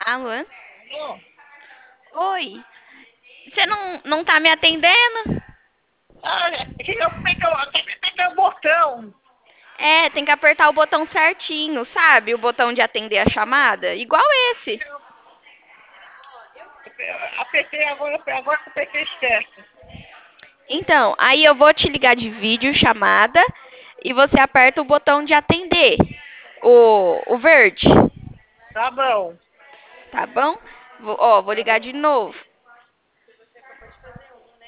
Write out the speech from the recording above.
Alô? Alô? Oi. Você não tá me atendendo? Ah, eu apertei o botão. É, tem que apertar o botão certinho, sabe? O botão de atender a chamada. Igual esse. Apertei agora que eu apertei certo. Então, aí eu vou te ligar de vídeo chamada e você aperta o botão de atender. O verde. Tá bom. Tá bom? Vou ligar de novo.